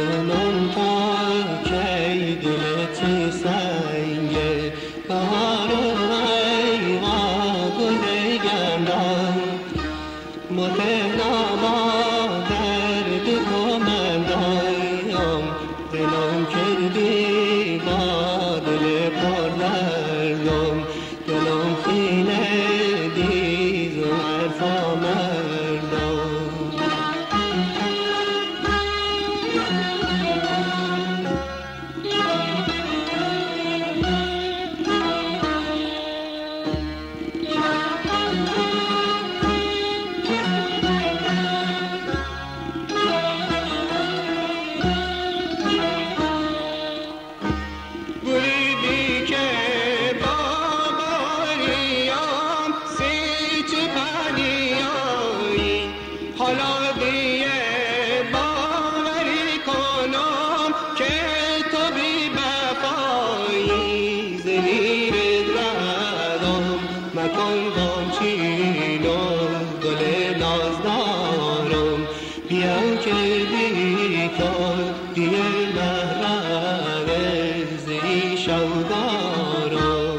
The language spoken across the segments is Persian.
نرونم تا کی دلت سنگه بهارم ای گل گندم متنما درد تو من دارم دلم کردی با دل پر دردم دلم خینه دیز و حرفا مردم حالا دیگه باوری کنم که تو بی وفایی زیر ردم مکن گمچینم گل نازدارم بیا که بی تو دیگه محرم زی شودارم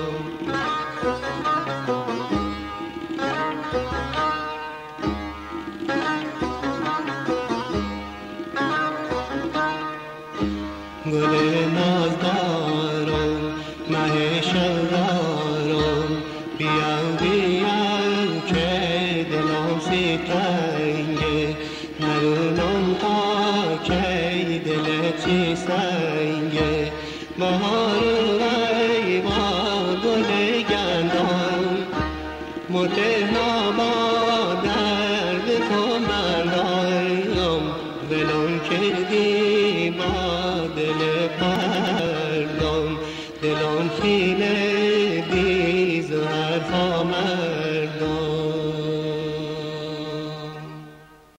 گل نازدارم مه شودارم بیا که دلم سی تنگه نرونم تا کی دلت سنگه